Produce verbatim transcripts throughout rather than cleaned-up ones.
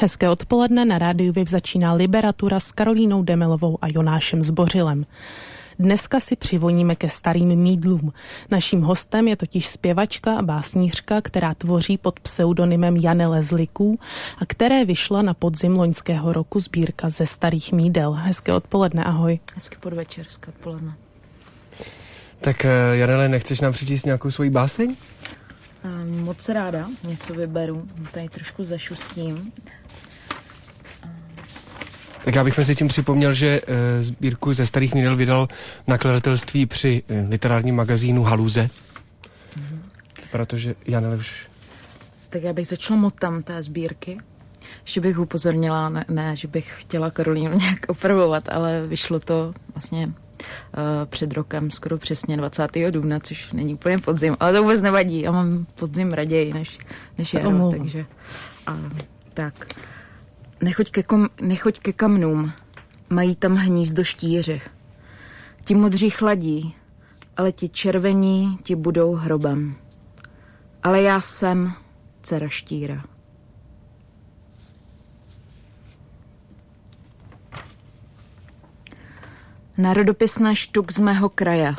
Hezké odpoledne, na rádiu Viv začíná Liberatura s Karolínou Demelovou a Jonášem Zbořilem. Dneska si přivoníme ke starým mýdlům. Naším hostem je totiž zpěvačka a básnířka, která tvoří pod pseudonymem Janele z Liků a které vyšla na podzim loňského roku sbírka Ze starých mýdel. Hezké odpoledne, ahoj. Hezký podvečer, hezké odpoledne. Tak Janele, nechceš nám přečíst nějakou svoji báseň? Um, moc ráda, něco vyberu, tady trošku zašustím. Tak já bych mezi tím připomněl, že e, sbírku Ze starých mýdel vydal nakladatelství při e, literárním magazínu Haluze. Mm-hmm. Protože Janele už... Tak já bych začala motem té sbírky. Ještě bych upozornila, ne, ne že bych chtěla Karolínu nějak opravovat, ale vyšlo to vlastně uh, před rokem, skoro přesně dvacátého dubna, což není úplně podzim, ale to vůbec nevadí. Já mám podzim raději než, než jaro, takže a, tak... Nechoď ke, kom, nechoď ke kamnům, mají tam hnízdo štíři. Ti modří chladí, ale ti červení ti budou hrobem. Ale já jsem dcera štíra. Národopisné štuk z mého kraje.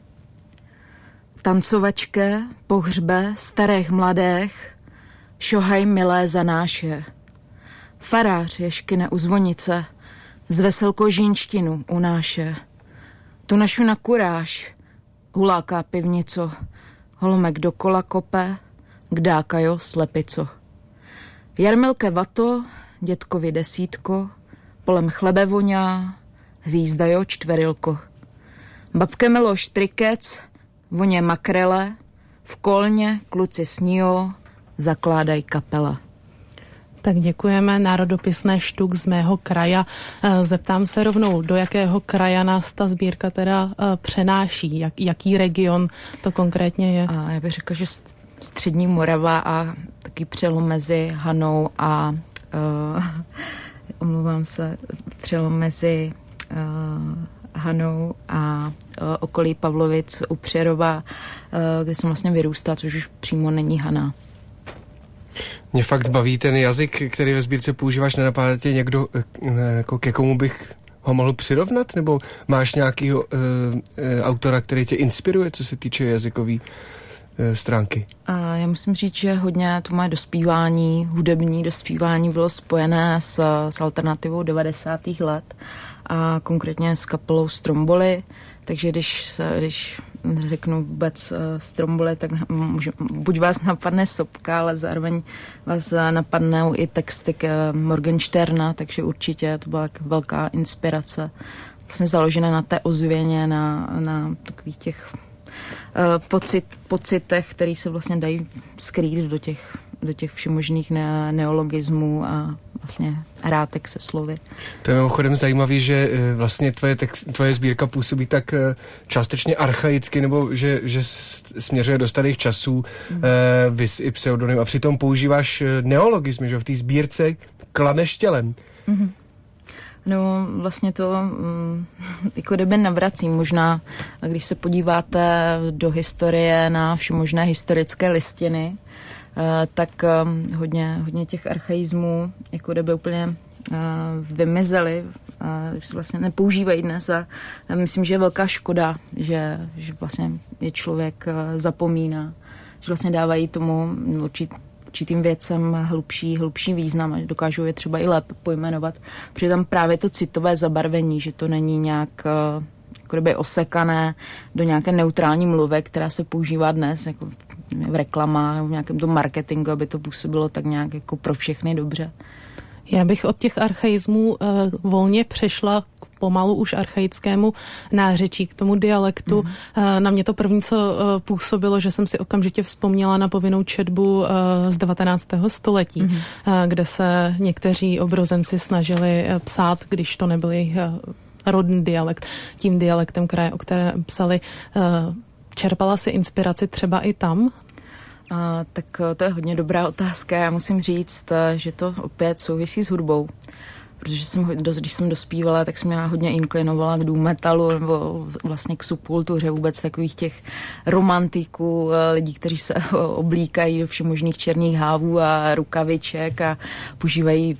Tancovačke, pohřbe, starých mladých, šohaj milé za náše. Farář ješkyne u zvonice, z veselko žínštinu unáše. Tu našu na kuráž, huláká pivnico, holomek dokola kope, kdákajo slepico. Jarmilke vato, dětkovi desítko, polem chlebe voňá, hvízdajo čtverilko. Babke melo štrikec, voně makrele, v kolně kluci sníjo, zakládaj kapela. Tak děkujeme, národopisné štuk z mého kraja. Zeptám se rovnou, do jakého kraja nás ta sbírka teda přenáší? Jak, jaký region to konkrétně je? A já bych řekla, že střední Morava a taky přelom mezi Hanou a uh, omlouvám se, přelom mezi uh, Hanou a uh, okolí Pavlovic u Přerova, uh, kde jsem vlastně vyrůstala, což už přímo není Hana. Mě fakt baví ten jazyk, který ve sbírce používáš. Nenapadá tě někdo, jako ke komu bych ho mohl přirovnat? Nebo máš nějakýho uh, uh, autora, který tě inspiruje, co se týče jazykové uh, stránky? A já musím říct, že hodně to moje dospívání, hudební dospívání bylo spojené s, s alternativou devadesátých let a konkrétně s kapelou Stromboli. Takže když, se, když řeknu vůbec uh, Stromboli, tak může, buď vás napadne sopka, ale zároveň vás napadnou i texty k Morgensterna, takže určitě to byla velká inspirace. Vlastně založené na té ozvěně, na, na takových těch uh, pocit, pocitech, které se vlastně dají skrýt do těch, do těch všemožných ne- neologismů a vlastně hrátek se slovy. To je mimochodem zajímavý, že vlastně tvoje, text, tvoje sbírka působí tak částečně archaicky, nebo že, že směřuje do starých časů, mm. eh, vys i pseudonym, a přitom používáš neologismy, že v té sbírce klameš tělem. Mm-hmm. No vlastně to mm, jako kdyby navracím možná, když se podíváte do historie na všemožné historické listiny, Uh, tak uh, hodně, hodně těch archaismů jako kdyby úplně uh, vymizely, uh, že se vlastně nepoužívají dnes a uh, myslím, že je velká škoda, že, že vlastně je člověk uh, zapomíná, že vlastně dávají tomu určit, určitým věcem hlubší, hlubší význam a dokážou je třeba i lépe pojmenovat, protože tam právě to citové zabarvení, že to není nějak uh, jako kdyby osekané do nějaké neutrální mluvy, která se používá dnes jako v reklamách, v nějakém tom marketingu, aby to působilo tak nějak jako pro všechny dobře. Já bych od těch archaismů uh, volně přešla k pomalu už archaickému nářečí, k tomu dialektu. Mm. Uh, na mě to první, co uh, působilo, že jsem si okamžitě vzpomněla na povinnou četbu uh, z devatenáctého století, mm. uh, kde se někteří obrozenci snažili uh, psát, když to nebyli uh, rodný dialekt, tím dialektem kraje, o které psali. Uh, čerpala si inspiraci třeba i tam? A, tak to je hodně dobrá otázka. Já musím říct, že to opět souvisí s hudbou. protože jsem, když jsem dospívala, tak jsem já hodně inklinovala k doom metalu nebo vlastně k subkultuře vůbec takových těch romantiků, lidí, kteří se oblíkají do všemožných černých hávů a rukaviček a používají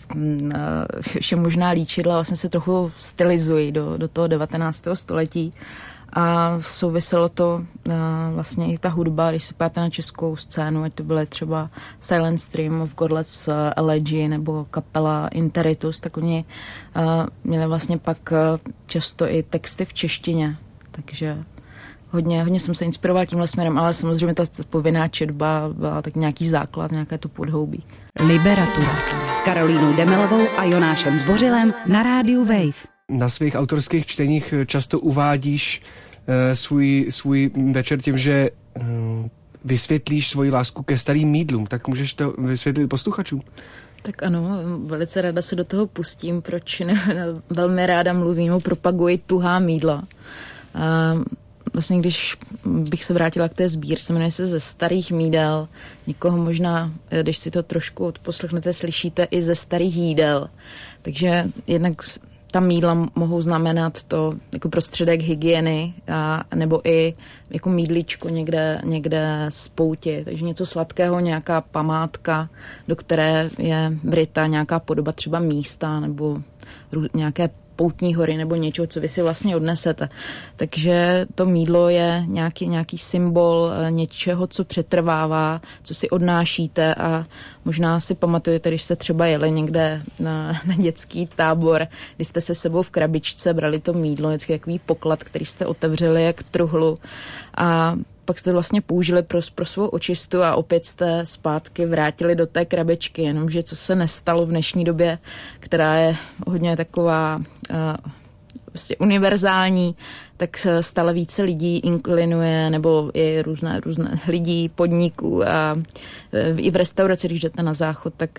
všemožná líčidla, vlastně se trochu stylizují do, do toho devatenáctého století. A souviselo to uh, vlastně i ta hudba, když se páte na českou scénu, ať to byly třeba Silent Stream of Godless uh, Elegy nebo kapela Interitus, tak oni uh, měli vlastně pak uh, často i texty v češtině, takže hodně, hodně jsem se inspirovala tímhle směrem, ale samozřejmě ta povinná četba byla tak nějaký základ, nějaké to podhoubí. Liberatura s Karolínou Demelovou a Jonášem Zbořilem na rádiu Wave. Na svých autorských čteních často uvádíš uh, svůj, svůj večer tím, že uh, vysvětlíš svoji lásku ke starým mýdlům. Tak můžeš to vysvětlit posluchačům? Tak ano, velice ráda se do toho pustím, proč ne, velmi ráda mluvím, propaguji tuhá mýdla. Uh, Vlastně, když bych se vrátila k té sbírce, jmenuje se Ze starých mídel. Někoho možná, když si to trošku odposlechnete, slyšíte i ze starých jídel. Takže jednak ta mýdla mohou znamenat to jako prostředek hygieny a, nebo i jako mýdličko někde, někde z pouti. Takže něco sladkého, nějaká památka, do které je vryta nějaká podoba třeba místa nebo nějaké poutní hory nebo něčeho, co vy si vlastně odnesete. Takže to mýdlo je nějaký, nějaký symbol něčeho, co přetrvává, co si odnášíte a možná si pamatujete, když jste třeba jeli někde na, na dětský tábor, když jste se sebou v krabičce brali to mýdlo, vždycky takový poklad, který jste otevřeli jak truhlu a pak jste vlastně použili pro, pro svou očistu a opět jste zpátky vrátili do té krabičky, jenomže co se nestalo v dnešní době, která je hodně taková uh, vlastně univerzální, tak stále více lidí inklinuje, nebo i různé, různé lidí, podniků a i v restauraci, když jdete na záchod, tak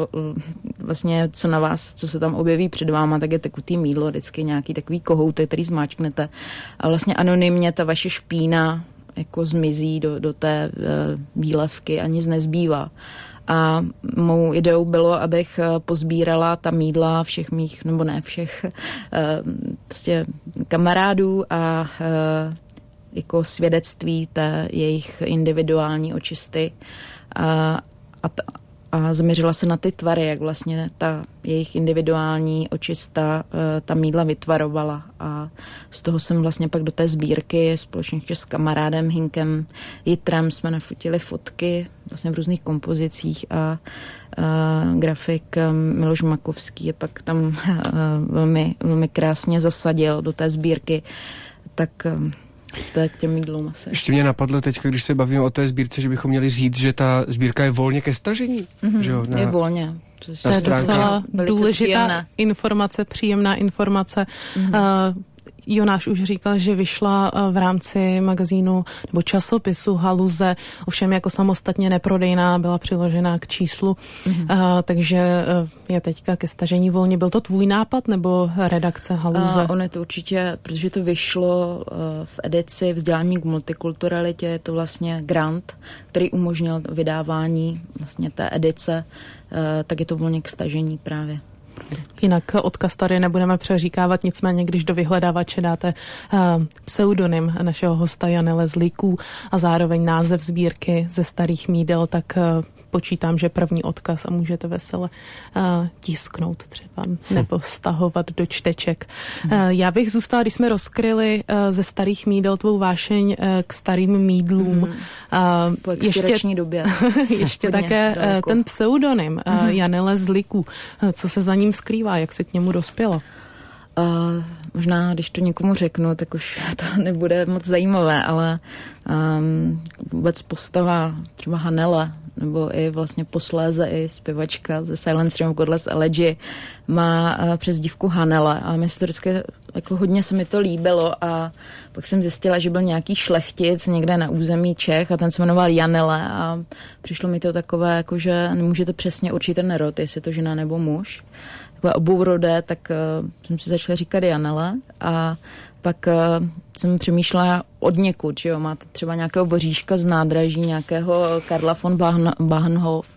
vlastně co na vás, co se tam objeví před váma, tak je tekutý mýdlo, vždycky nějaký takový kohoutek, který zmáčknete a vlastně anonymně ta vaše špína jako zmizí do, do té uh, výlevky a nic nezbývá. A mou ideou bylo, abych pozbírala ta mýdla všech mých, nebo ne všech, uh, prostě kamarádů a uh, jako svědectví té jejich individuální očisty a, a, t- a zaměřila se na ty tvary, jak vlastně ta jejich individuální očista ta mýdla vytvarovala a z toho jsem vlastně pak do té sbírky společně s kamarádem Hinkem Jitrem jsme nafotili fotky vlastně v různých kompozicích a, a grafik Miloš Makovský je pak tam velmi, velmi krásně zasadil do té sbírky, tak to je těm mýdlům asi. Ještě mě napadlo teď, když se bavíme o té sbírce, že bychom měli říct, že ta sbírka je volně ke stažení. Mm-hmm, že jo, na, je volně. To je docela důležitá příjemné. informace, příjemná informace. Mm-hmm. Uh, Jonáš už říkal, že vyšla v rámci magazínu nebo časopisu Haluze, ovšem jako samostatně neprodejná, byla přiložená k číslu, mm-hmm. uh, takže je teďka ke stažení volně. Byl to tvůj nápad nebo redakce Haluze? Uh, on je to určitě, protože to vyšlo uh, v edici Vzdělání k multikulturalitě, je to vlastně grant, který umožnil vydávání vlastně té edice, uh, tak je to volně k stažení právě. Jinak odkaz tady nebudeme přeříkávat, nicméně když do vyhledávače dáte uh, pseudonym našeho hosta Janele z Líků a zároveň název sbírky Ze starých mídel, tak uh, počítám, že první odkaz a můžete vesele uh, tisknout třeba nebo stahovat do čteček. Hmm. Uh, já bych zůstala, když jsme rozkryli uh, Ze starých mídel tvou vášeň uh, k starým mídlům. Hmm. Uh, po expirační době. ještě také uh, ten pseudonym uh, hmm. Janele z Líků. Uh, co se za ním skrývá, jak si k němu dospělo? Uh, možná, když to někomu řeknu, tak už to nebude moc zajímavé, ale um, vůbec postava třeba Hanele, nebo i vlastně posléze i zpěvačka ze Silent Stream of Godless Elegy má uh, přezdívku Hanele a mi historicky jako hodně se mi to líbilo a pak jsem zjistila, že byl nějaký šlechtic někde na území Čech a ten se jmenoval Janele a přišlo mi to takové, jako že nemůžete přesně určit ten rod, jestli to žena nebo muž. Obourodé, tak uh, jsem si začala říkat Janele a pak uh, jsem přemýšlela od někud, že jo, máte třeba nějakého voříška z nádraží, nějakého Karla von Bahnhof,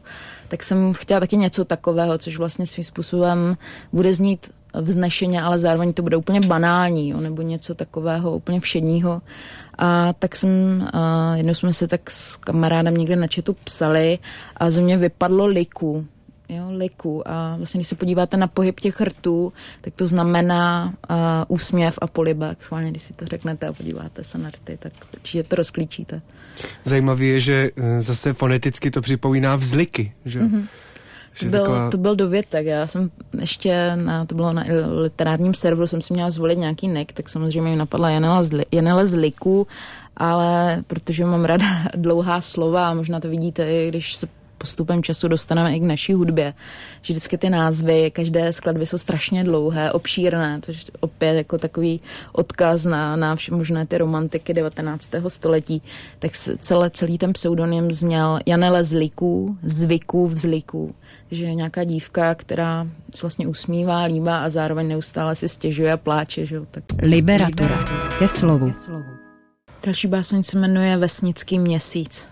tak jsem chtěla taky něco takového, což vlastně svým způsobem bude znít vznešeně, ale zároveň to bude úplně banální, jo, nebo něco takového úplně všedního. A tak jsem, a jednou jsme se tak s kamarádem někde na chatu psali a ze mě vypadlo liku. Jo, liku. A vlastně, když se podíváte na pohyb těch rtů, tak to znamená uh, úsměv a polibek. Schválně, když si to řeknete a podíváte se na rty, tak určitě to rozklíčíte. Zajímavé je, že zase foneticky to připomíná vzliky, že? Mm-hmm. To byl, taková... to byl dovětek. Já jsem ještě, na, to bylo na literárním serveru, jsem si měla zvolit nějaký nick, tak samozřejmě mi napadla Janela, Zli, Janela z Liku, ale protože mám ráda dlouhá slova a možná to vidíte, i když se postupem času dostaneme i k naší hudbě, že vždycky ty názvy, každé skladby jsou strašně dlouhé, obšírné, to je opět jako takový odkaz na, na možné ty romantiky devatenáctého století, tak celé, celý ten pseudonym zněl Janele z Liků, zvyků vzliků, že je nějaká dívka, která se vlastně usmívá, líbá a zároveň neustále si stěžuje a pláče. Že? Tak... Liberatura. Ke slovu. Další báseň se jmenuje Vesnický měsíc.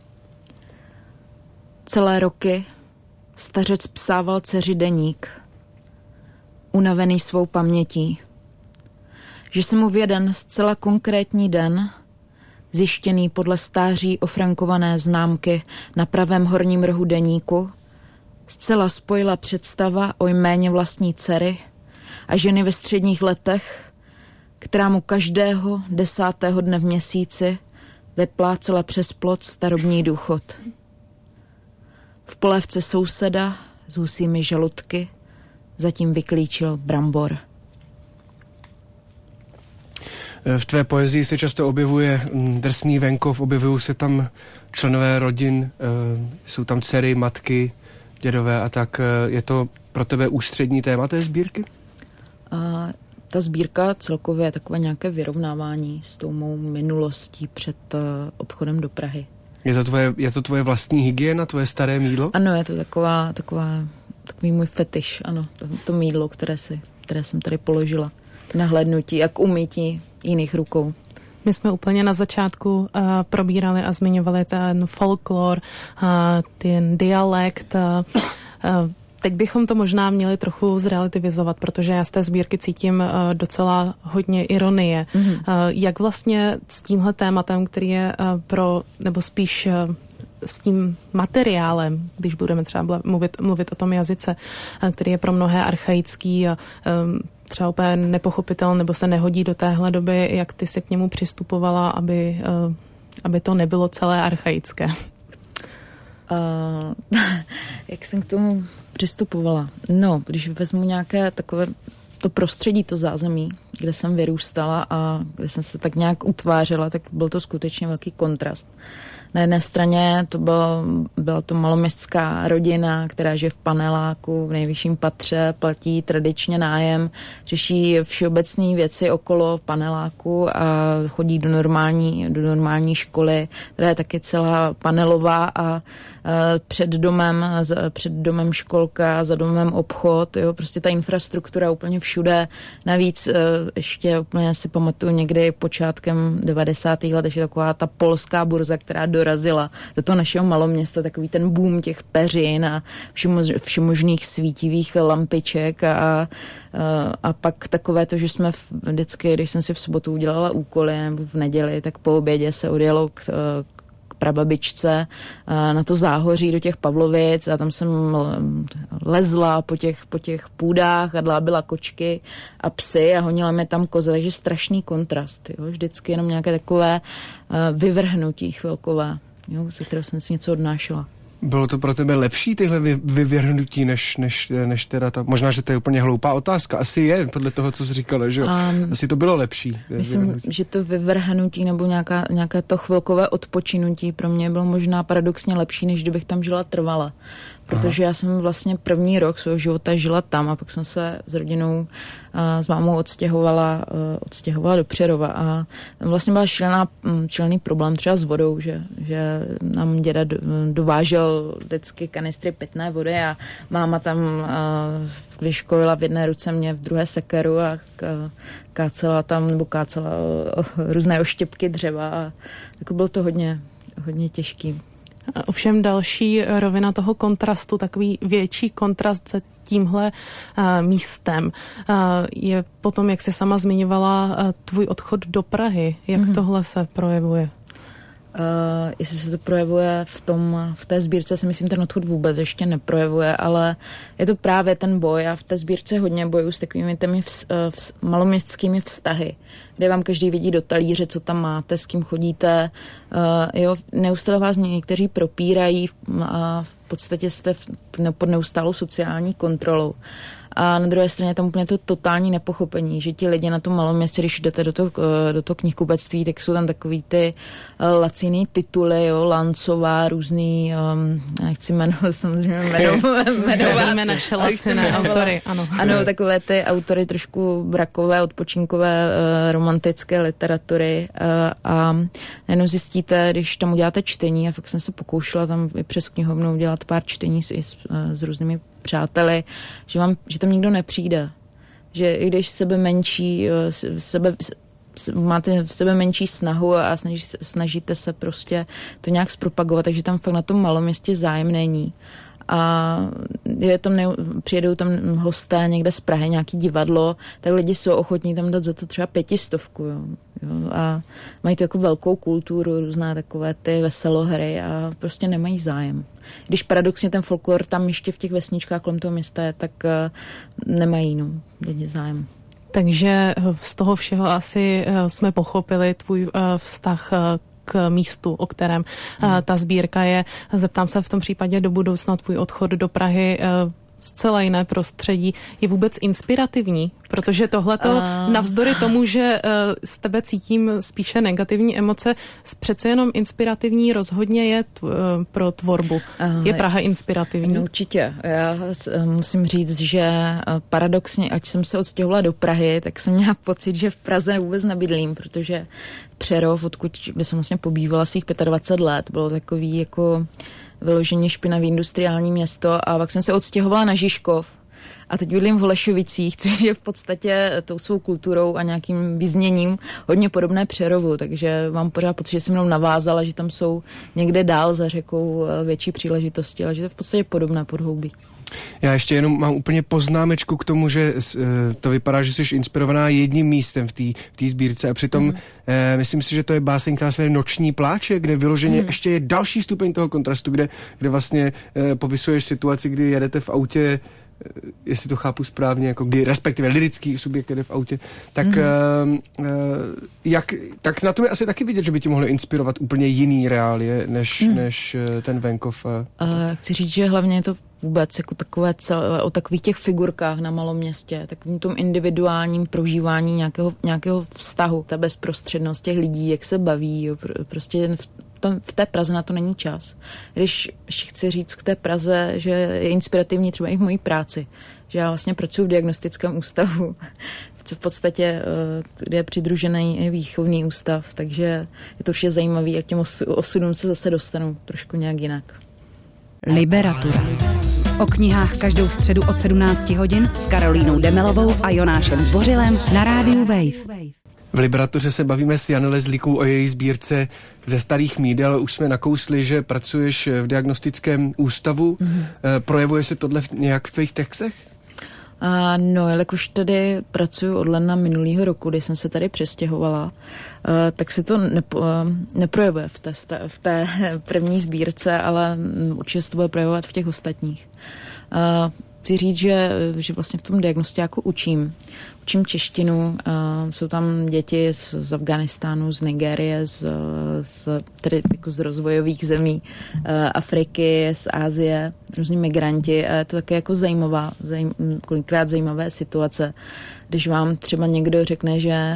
Celé roky stařec psával dceři deník, unavený svou pamětí, že se mu v jeden zcela konkrétní den, zjištěný podle stáří ofrankované známky na pravém horním rohu deníku, zcela spojila představa o jméně vlastní dcery a ženy ve středních letech, která mu každého desátého dne v měsíci vyplácela přes plot starobní důchod. V polévce souseda s husími žaludky zatím vyklíčil brambor. V tvé poezii se často objevuje drsný venkov, objevují se tam členové rodin, jsou tam dcery, matky, dědové a tak. Je to pro tebe ústřední téma té sbírky? A ta sbírka celkově je takové nějaké vyrovnávání s tou mou minulostí před odchodem do Prahy. Je to tvoje, je to tvoje vlastní hygiena, tvoje staré mýdlo? Ano, je to taková, taková, takový můj fetiš, ano, to, to mýdlo, které, si, které jsem tady položila. Nahlédnutí a k umytí jiných rukou. My jsme úplně na začátku uh, probírali a zmiňovali ten folklor, uh, ten dialekt. Uh, uh, teď bychom to možná měli trochu zrelativizovat, protože já z té sbírky cítím uh, docela hodně ironie. Mm-hmm. Uh, jak vlastně s tímhle tématem, který je uh, pro, nebo spíš uh, s tím materiálem, když budeme třeba mluvit, mluvit o tom jazyce, uh, který je pro mnohé archaický a um, třeba úplně nepochopitelný, nebo se nehodí do téhle doby, jak ty se k němu přistupovala, aby, uh, aby to nebylo celé archaické. Uh, jak jsem k tomu přistupovala? No, když vezmu nějaké takové to prostředí, to zázemí, kde jsem vyrůstala a kde jsem se tak nějak utvářela, tak byl to skutečně velký kontrast. Na jedné straně to bylo, byla to maloměstská rodina, která žije v paneláku v nejvyšším patře, platí tradičně nájem, řeší všeobecné věci okolo paneláku a chodí do normální, do normální školy, která je taky celá panelová a před domem, před domem školka, za domem obchod, jo, prostě ta infrastruktura úplně všude. Navíc ještě úplně si pamatuju někdy počátkem devadesátých let, ještě taková ta polská burza, která dorazila do toho našeho maloměsta, takový ten boom těch peřin a všemožných svítivých lampiček a, a, a pak takové to, že jsme vždycky, když jsem si v sobotu udělala úkoly nebo v neděli, tak po obědě se odjelo k, k prababičce na to záhoří do těch Pavlovic a tam jsem lezla po těch, po těch půdách a dlábila kočky a psy a honila mi tam koze, takže strašný kontrast, jo? Vždycky jenom nějaké takové vyvrhnutí chvilkové, jo? Ze kterého jsem si něco odnášela. Bylo to pro tebe lepší tyhle vy, vyvrhnutí, než, než, než teda ta, možná, že to je úplně hloupá otázka, asi je, podle toho, co jsi říkala, že jo? Um, asi to bylo lepší. Myslím, vyvrhnutí. že to vyvrhnutí nebo nějaká, nějaké to chvilkové odpočinutí pro mě bylo možná paradoxně lepší, než kdybych tam žila trvala. Protože Aha. já jsem vlastně první rok svého života žila tam a pak jsem se s rodinou a s mámou odstěhovala, odstěhovala do Přerova a tam vlastně byla šílená, šílený problém třeba s vodou, že, že nám děda dovážel vždycky kanistry pitné vody a máma tam, když kojila v jedné ruce, mě v druhé sekeru a kácela tam, nebo kácela různé oštěpky dřeva a jako bylo to hodně, hodně těžký. Ovšem další rovina toho kontrastu, takový větší kontrast se tímhle uh, místem uh, je potom, jak jsi sama zmiňovala, uh, tvůj odchod do Prahy. Jak mm-hmm. tohle se projevuje? Uh, jestli se to projevuje v tom, v té sbírce si myslím, ten odchod vůbec ještě neprojevuje, ale je to právě ten boj a v té sbírce hodně bojuju s takovými těmi vz, vz, maloměstskými vztahy, kde vám každý vidí do talíře, co tam máte, s kým chodíte. Uh, jo, neustále vás někteří propírají a v podstatě jste v, ne, pod neustálou sociální kontrolou. A na druhé straně tam úplně to totální nepochopení, že ti lidi na tom malém městě, když jdete do toho, do toho knihkupectví, tak jsou tam takový ty laciný tituly, jo, Lancová, různý, um, nechci jmenovat, samozřejmě jmenovat. Zdravíme naše laciné autory, ano. Ano, takové ty autory trošku brakové, odpočinkové, uh, romantické literatury uh, a jenom zjistíte, když tam uděláte čtení, a fakt jsem se pokoušela tam i přes knihovnu udělat pár čtení s, s, s různými přáteli, že, vám, že tam nikdo nepřijde. Že i když sebe menší, sebe, máte v sebe menší snahu a snaží, snažíte se prostě to nějak zpropagovat, takže tam fakt na tom malém městě zájem není. A je tam ne, přijedou tam hosté někde z Prahy, nějaký divadlo, tak lidi jsou ochotní tam dát za to třeba pětistovku. Jo. Jo. A mají to jako velkou kulturu, různé takové ty veselohry a prostě nemají zájem. Když paradoxně ten folklor tam ještě v těch vesničkách kolem toho města je, tak uh, nemají no, lidi zájem. Takže z toho všeho asi uh, jsme pochopili tvůj uh, vztah uh, k místu, o kterém hmm. uh, ta sbírka je. Zeptám se v tom případě do budoucna tvůj odchod do Prahy uh, zcela jiné prostředí je vůbec inspirativní, protože tohleto uh. navzdory tomu, že uh, z tebe cítím spíše negativní emoce, přece jenom inspirativní rozhodně je tv, uh, pro tvorbu. Uh, je Praha inspirativní? No, určitě. Já musím říct, že paradoxně, ať jsem se odstěhovala do Prahy, tak jsem měla pocit, že v Praze vůbec nebydlím, protože Přerov, odkud kde jsem vlastně pobývala svých dvacet pět let, bylo takový jako vyloženě špinavý industriální město a pak jsem se odstěhovala na Žižkov a teď bydlím v Holešovicích, což je v podstatě tou svou kulturou a nějakým vyzněním hodně podobné Přerovu, takže mám pořád pocit, že se mnou navázala, že tam jsou někde dál za řekou větší příležitosti, ale že to je v podstatě podobné podhoubí. Já ještě jenom mám úplně poznámečku k tomu, že to vypadá, že jsi inspirovaná jedním místem v té v té sbírce a přitom mm. eh, myslím si, že to je báseň, která se jmenuje Noční pláče, kde vyloženě mm. ještě je další stupeň toho kontrastu, kde, kde vlastně eh, popisuješ situaci, kdy jedete v autě, jestli to chápu správně, jako kdy, respektive lirický subjekt jede v autě, tak, mm. uh, jak, tak na tom je asi taky vidět, že by ti mohlo inspirovat úplně jiný reálie, než, mm. než ten venkov. Uh, chci říct, že hlavně je to vůbec jako takové celé, o takových těch figurkách na malom městě, takovým tom individuálním prožívání nějakého, nějakého vztahu, ta bezprostřednost těch lidí, jak se baví, jo, prostě v, tam, v té Praze na to není čas. Když chci říct k té Praze, že je inspirativní třeba i v mojí práci, že já vlastně pracuji v diagnostickém ústavu, v podstatě, kde je přidružený výchovný ústav, takže je to vše zajímavé, jak těm osudům se zase dostanu trošku nějak jinak. Liberatura. O knihách každou středu od sedmnácti hodin s Karolínou Demelovou a Jonášem Zbořilem na rádiu Wave. V Liberatuře se bavíme s Janou Lezlíkou o její sbírce ze starých míd, ale už jsme nakousli, že pracuješ v diagnostickém ústavu. Mm-hmm. Projevuje se tohle nějak v tvých textech? A no, jelikož tady pracuji od ledna minulého roku, kdy jsem se tady přestěhovala, uh, tak se to nepo, uh, neprojevuje v té, v té první sbírce, ale určitě se to bude projevovat v těch ostatních. Uh, chci říct, že, že vlastně v tom diagnostiáku učím. Učím češtinu, uh, jsou tam děti z, z Afghánistánu, z Nigérie, z, z, tedy jako z rozvojových zemí, uh, Afriky, z Asie, různí migranti a je to také jako zajímavá, zajím, kolikrát zajímavé situace, když vám třeba někdo řekne, že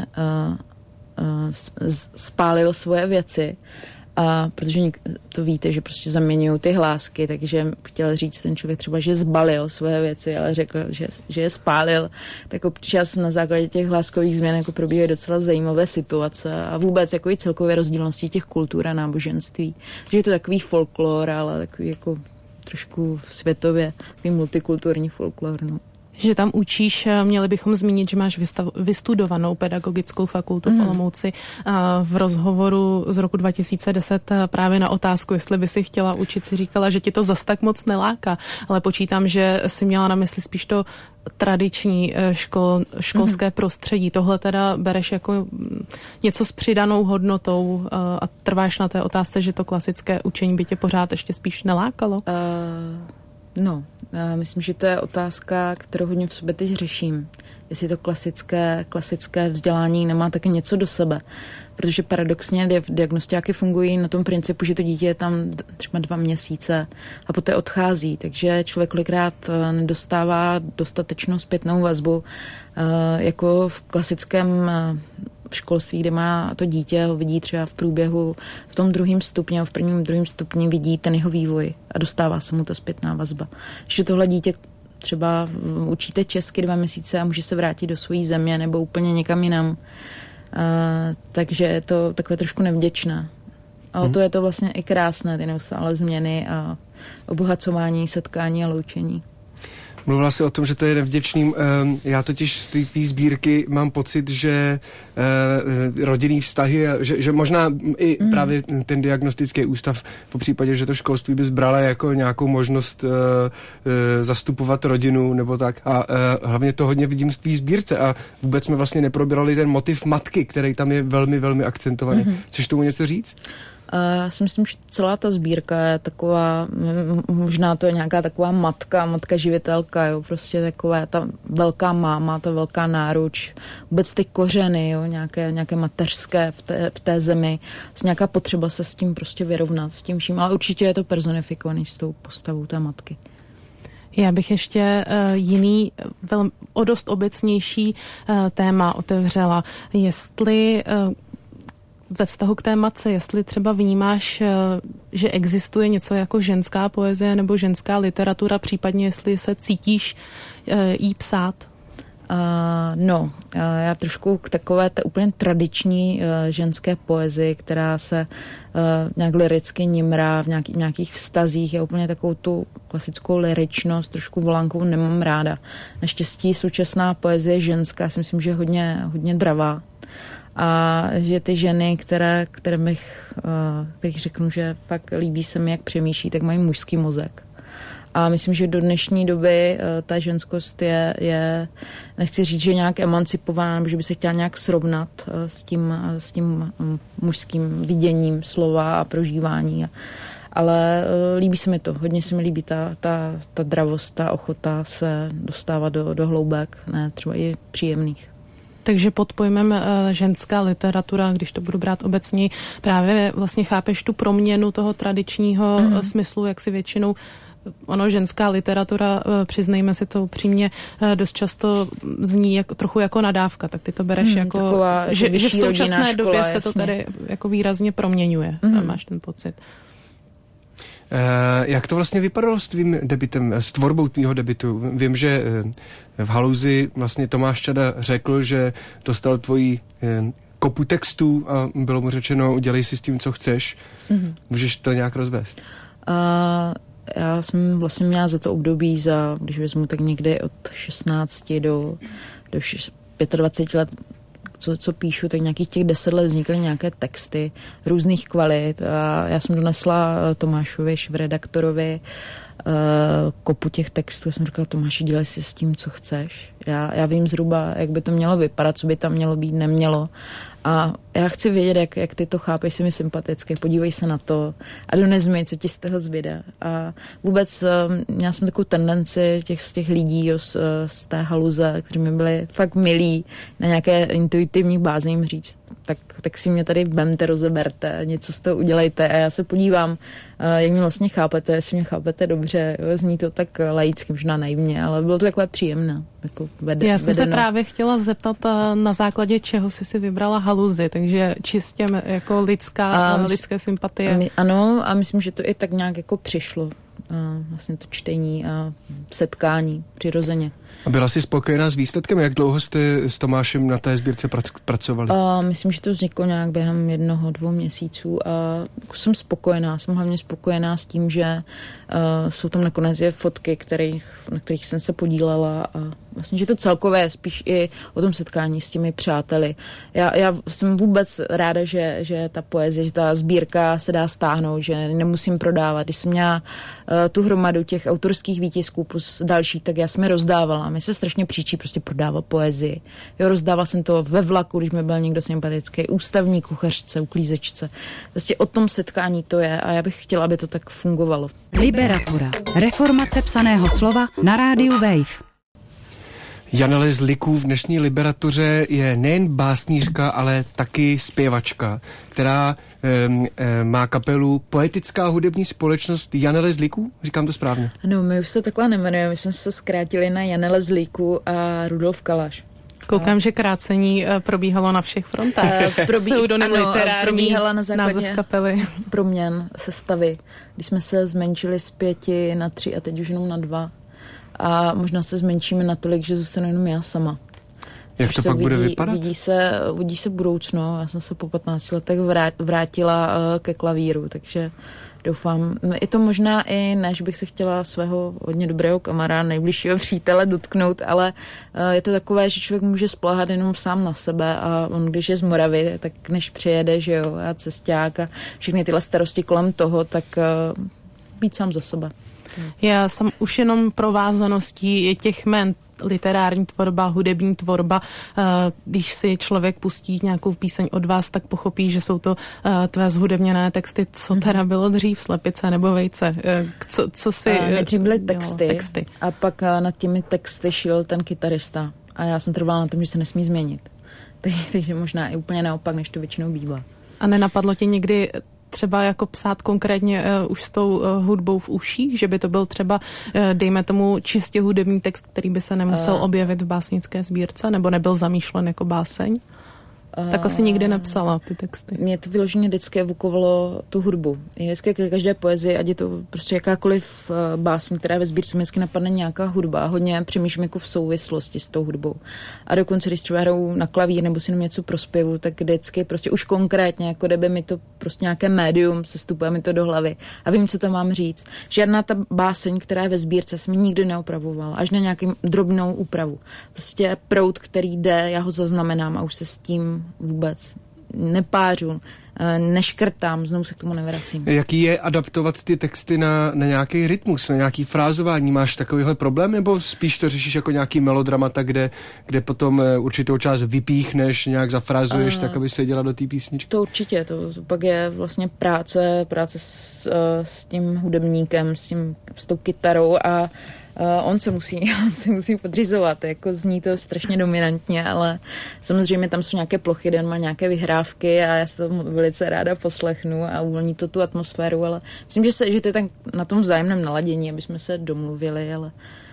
uh, uh, spálil svoje věci, a protože to víte, že prostě zaměňují ty hlásky, takže chtěl říct ten člověk třeba, že zbalil svoje věci, ale řekl, že, že je spálil, tak občas na základě těch hláskových změn jako probíhají docela zajímavé situace a vůbec jako i celkové rozdílnosti těch kultur a náboženství. Takže je to takový folklor, ale takový jako trošku světově, takový multikulturní folklor, no. Že tam učíš, měli bychom zmínit, že máš vystav, vystudovanou pedagogickou fakultu mm. v Olomouci. V rozhovoru z roku dva tisíce deset právě na otázku, jestli by si chtěla učit, si říkala, že ti to zas tak moc neláká, ale počítám, že si měla na mysli spíš to tradiční škol, školské mm. prostředí. Tohle teda bereš jako něco s přidanou hodnotou a trváš na té otázce, že to klasické učení by tě pořád ještě spíš nelákalo? Uh... No, myslím, že to je otázka, kterou hodně v sobě teď řeším. Jestli to klasické, klasické vzdělání nemá také něco do sebe. Protože paradoxně diagnostiáky fungují na tom principu, že to dítě je tam třeba dva měsíce a poté odchází. Takže člověk kolikrát nedostává dostatečnou zpětnou vazbu jako v klasickém v školství, kde má to dítě, ho vidí třeba v průběhu, v tom druhém stupni, v prvním druhém stupni vidí ten jeho vývoj a dostává se mu ta zpětná vazba. Že tohle dítě třeba učíte česky dva měsíce a může se vrátit do své země nebo úplně někam jinam. Uh, takže je to takové trošku nevděčné. Ale hmm. to je to vlastně i krásné, ty neustále změny a obohacování, setkání a loučení. Mluvila jsi o tom, že to je nevděčným. Já totiž z té tvý sbírky mám pocit, že rodinný vztahy, že, že možná i mm. právě ten diagnostický ústav, po případě, že to školství by zbrala jako nějakou možnost zastupovat rodinu nebo tak. A hlavně to hodně vidím v tvý sbírce a vůbec jsme vlastně neprobírali ten motiv matky, který tam je velmi, velmi akcentovaný. Mm-hmm. Chceš tomu něco říct? Já si myslím, že celá ta sbírka je taková, možná to je nějaká taková matka, matka živitelka, jo, prostě taková ta velká máma, ta velká náruč, vůbec ty kořeny, jo, nějaké, nějaké mateřské v té, v té zemi, nějaká potřeba se s tím prostě vyrovnat, s tím vším, ale určitě je to personifikovaný s tou postavou té matky. Já bych ještě uh, jiný, velmi, o dost obecnější uh, téma otevřela. Jestli uh, ve vztahu k té matce, jestli třeba vnímáš, že existuje něco jako ženská poezie nebo ženská literatura, případně jestli se cítíš jí psát? Uh, no, uh, já trošku k takové té úplně tradiční uh, ženské poezii, která se uh, nějak liricky nimrá v nějaký, nějakých vztazích, je úplně takovou tu klasickou lyričnost, trošku volánkou nemám ráda. Naštěstí současná poezie ženská, si myslím, že je hodně, hodně dravá. A že ty ženy, které, které bych, kterých řeknu, že fakt líbí se mi, jak přemýšlí, tak mají mužský mozek. A myslím, že do dnešní doby ta ženskost je, je nechci říct, že nějak emancipovaná, nebo že by se chtěla nějak srovnat s tím, s tím mužským viděním slova a prožívání. Ale líbí se mi to, hodně se mi líbí ta, ta, ta dravost, ta ochota se dostávat do, do hloubek, ne třeba i příjemných. Takže pod pojmem uh, ženská literatura, když to budu brát obecně, právě vlastně chápeš tu proměnu toho tradičního mm. smyslu, jak si většinou ono ženská literatura, uh, přiznejme si to upřímně, uh, dost často zní jako, trochu jako nadávka, tak ty to bereš mm, jako, taková, že, že v současné škola, době jasně. se to tady jako výrazně proměňuje, mm. máš ten pocit. Uh, jak to vlastně vypadalo s tvým debitem, s tvorbou tvýho debitu? Vím, že uh, v Haluzi vlastně Tomáš Čada řekl, že dostal tvoji uh, kopu textů a bylo mu řečeno, udělej si s tím, co chceš. Mm-hmm. Můžeš to nějak rozvést? Uh, já jsem vlastně měla za to období, za, když vezmu tak někde od šestnácti do, do dvaceti pěti let, Co, co píšu, tak nějakých těch deset let vznikly nějaké texty různých kvalit a já jsem donesla Tomášovi, šéfredaktorovi, kopu těch textů. Já jsem říkala, Tomáši, dělej si s tím, co chceš. Já, já vím zhruba, jak by to mělo vypadat, co by tam mělo být, nemělo. A já chci vědět, jak, jak ty to chápeš, si mi sympatické, podívej se na to a dones mi, co ti z toho zbyde. A vůbec měla jsem takovou tendenci těch, z těch lidí jo, z, z té haluze, kteří mi byli fakt milí, na nějaké intuitivní bázi jim říct, tak, tak si mě tady vemte, rozeberte, něco z toho udělejte a já se podívám, jak mě vlastně chápete, jestli mě chápete dobře, jo, zní to tak laicky, možná naivně, ale bylo to takové příjemné. Jako vede, já jsem vedeno. se právě chtěla zeptat, na základě čeho jsi si vybrala haluzi, takže čistě jako lidská, a mys- lidské sympatie. A my, ano, a myslím, že to i tak nějak jako přišlo. A vlastně to čtení a setkání přirozeně. A byla jsi spokojená s výsledkem? Jak dlouho jste s Tomášem na té sbírce pracovali? A myslím, že to vzniklo nějak během jednoho, dvou měsíců a jsem spokojená. Jsem hlavně spokojená s tím, že uh, jsou tam nakonec je fotky, kterých, na kterých jsem se podílela a vlastně, že to celkové spíš i o tom setkání s těmi přáteli. Já, já jsem vůbec ráda, že, že ta poezie, že ta sbírka se dá stáhnout, že nemusím prodávat. Když jsem měla uh, tu hromadu těch autorských výtisků plus další, tak já jsem je rozdávala. Mně se strašně příčí prostě prodávat poezii. Jo, rozdávala jsem to ve vlaku, když mi byl někdo sympatický, ústavní kuchařce, uklízečce. Prostě o tom setkání to je a já bych chtěla, aby to tak fungovalo. Liberatura. Reformace psaného slova na rádiu Wave. Janele Zliků v dnešní Liberatuře je nejen básnířka, ale taky zpěvačka, která um, um, má kapelu Poetická hudební společnost Janele Zliků. Říkám to správně? No, my už se takhle nemenujeme, my jsme se zkrátili na Janele Zliků a Rudolf Kalaš. Koukám, že krácení probíhalo na všech frontách. Probí, Pseudonym ano, literární, probíhala na základě název kapely. Proměn sestavy, když jsme se zmenšili z pěti na tři a teď už jenom na dva. A možná se zmenšíme natolik, že zůstanu jenom já sama. Jak to pak vidí, bude vypadat? Vidí se, vidí se budoucno. Já jsem se po patnácti letech vrátila ke klavíru, takže doufám. Je to možná i, než bych se chtěla svého hodně dobrého kamaráda, nejbližšího přítele dotknout, ale je to takové, že člověk může spoléhat jenom sám na sebe a on, když je z Moravy, tak než přijede, že jo, a cesťák a všechny tyhle starosti kolem toho, tak být sám za sebe. Já jsem už jenom provázaností těch jmen, literární tvorba, hudební tvorba. Když si člověk pustí nějakou píseň od vás, tak pochopí, že jsou to tvé zhudebněné texty. Co teda bylo dřív, slepice nebo vejce? Co, co si... Nejdřív byly texty, texty a pak nad těmi texty šel ten kytarista. A já jsem trvala na tom, že se nesmí změnit. Takže možná i úplně naopak, než to většinou bývá. A nenapadlo tě někdy třeba jako psát konkrétně uh, už s tou uh, hudbou v uších, že by to byl třeba, uh, dejme tomu, čistě hudební text, který by se nemusel uh. objevit v básnické sbírce, nebo nebyl zamýšlen jako báseň? Uh, tak asi nikdy nepsala ty texty. Mě to vyloženě vždycky evokovalo tu hudbu. Je vždycky každé poezii, ať je to prostě jakákoliv básň, která ve sbírce, vždycky napadne nějaká hudba. Hodně přemýšlím jako v souvislosti s tou hudbou. A dokonce, když třeba hraju na klavír nebo si jenom něco prospěvu, tak vždycky prostě už konkrétně, jako kdyby mi to prostě nějaké médium sestupuje mi to do hlavy a vím, co tam mám říct. Žádná ta báseň, která je ve sbírce, jsem nikdy neopravovala, až na nějakou drobnou úpravu. Prostě proud, který jde, já ho zaznamenám a už se s tím vůbec nepářu, neškrtám, znovu se k tomu nevracím. Jaký je adaptovat ty texty na, na nějaký rytmus, na nějaký frázování? Máš takovýhle problém, nebo spíš to řešíš jako nějaký melodramata, kde, kde potom určitou část vypíchneš, nějak zafrázuješ, uh, tak aby se dělala do té písničky? To určitě, to, to pak je vlastně práce, práce s, s tím hudebníkem, s, tím, s tou kytarou a Uh, on se musí, on se musí podřizovat, jako zní to strašně dominantně, ale samozřejmě tam jsou nějaké plochy, kde on má nějaké vyhrávky a já si to velice ráda poslechnu a uvolní to tu atmosféru, ale myslím, že, se, že to je tak na tom vzájemném naladění, aby jsme se domluvili, ale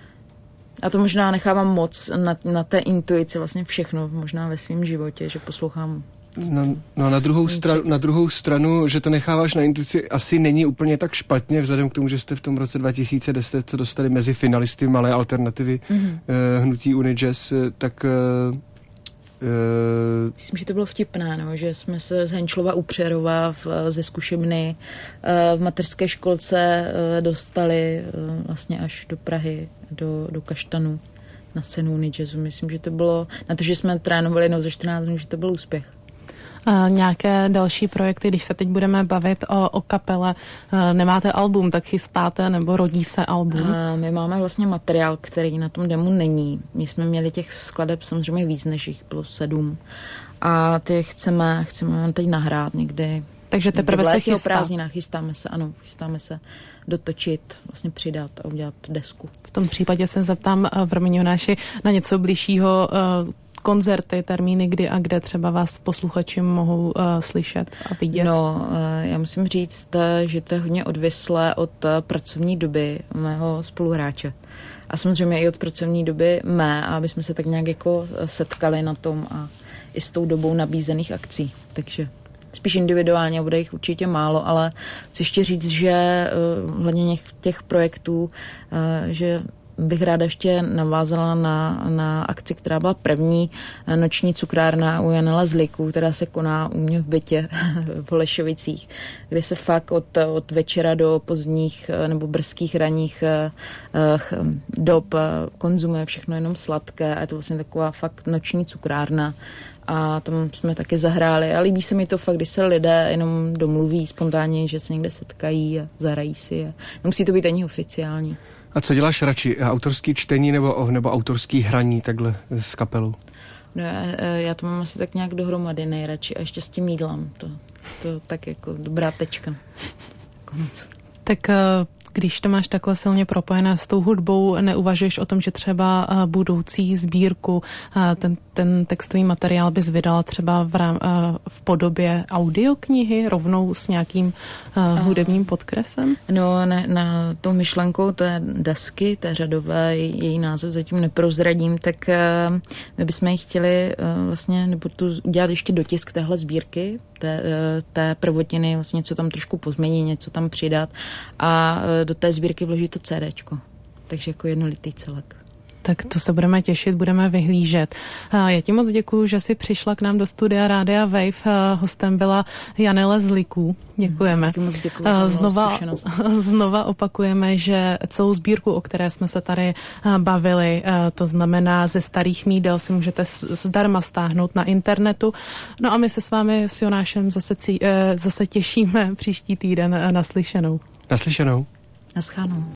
a to možná nechávám moc na, na té intuici vlastně všechno, možná ve svém životě, že poslouchám. No, no na, druhou stranu, na druhou stranu, že to necháváš na intuici, asi není úplně tak špatně, vzhledem k tomu, že jste v tom roce dva tisíce deset co dostali mezi finalisty Malé alternativy mm-hmm. uh, hnutí Unijazz, tak... Uh, uh, Myslím, že to bylo vtipné, no, že jsme se z Henčlova u Přerova v, ze zkušebny uh, v mateřské školce uh, dostali uh, vlastně až do Prahy, do, do Kaštanu na scénu Unijazzu. Myslím, že to bylo, na to, že jsme trénovali jednou ze čtrnáct dnů, že to byl úspěch. A nějaké další projekty, když se teď budeme bavit o, o kapele, nemáte album, tak chystáte nebo rodí se album? A my máme vlastně materiál, který na tom demu není. My jsme měli těch skladeb samozřejmě víc, než jich bylo sedm. A ty chceme, chceme teď nahrát někdy. Takže teprve se chystá. Prázdninách chystáme se, ano, chystáme se dotočit, vlastně přidat a udělat desku. V tom případě se zeptám v Roměňonáši na něco bližšího, koncerty, termíny, kdy a kde třeba vás posluchači mohou uh, slyšet a vidět? No, uh, já musím říct, že to je hodně odvislé od uh, pracovní doby mého spoluhráče. A samozřejmě i od pracovní doby mé, aby jsme se tak nějak jako setkali na tom a i s tou dobou nabízených akcí. Takže spíš individuálně, bude jich určitě málo, ale chci ještě říct, že uh, hledně těch projektů, uh, že bych ráda ještě navázala na, na akci, která byla první, noční cukrárna u Janela Zliků, která se koná u mě v bytě v Holešovicích, kde se fakt od, od večera do pozdních nebo brzkých ranních dob konzumuje všechno jenom sladké a je to vlastně taková fakt noční cukrárna. A tam jsme taky zahráli a líbí se mi to fakt, když se lidé jenom domluví spontánně, že se někde setkají a zahrají si. A nemusí to být ani oficiální. A co děláš radši? Autorský čtení nebo, nebo autorský hraní takhle s kapelou? No já, já to mám asi tak nějak dohromady nejradši a ještě s tím jídlem. To, to tak jako dobrá tečka. Konec. Tak když to máš takhle silně propojené s tou hudbou, neuvažuješ o tom, že třeba budoucí sbírku, ten, ten textový materiál bys vydala třeba v, rám, v podobě audioknihy rovnou s nějakým hudebním podkresem? No, na, na tou myšlenkou té desky, té řadové, její název zatím neprozradím, tak my bychom ji chtěli vlastně, nebo tu udělat ještě dotisk téhle sbírky, té, té prvotiny, vlastně něco tam trošku pozměnit, něco tam přidat a do té sbírky vložit to CDčko. Takže jako jednolitý celek. Tak to se budeme těšit, budeme vyhlížet. Já ti moc děkuju, že jsi přišla k nám do studia Rádia Wave. Hostem byla Janela Zliků. Děkujeme. Taky moc děkuju za znova, znova opakujeme, že celou sbírku, o které jsme se tady bavili, to znamená ze starých mídel, si můžete zdarma stáhnout na internetu. No a my se s vámi s Jonášem zase, zase těšíme příští týden naslyšenou. Naslyšenou. Naschánou.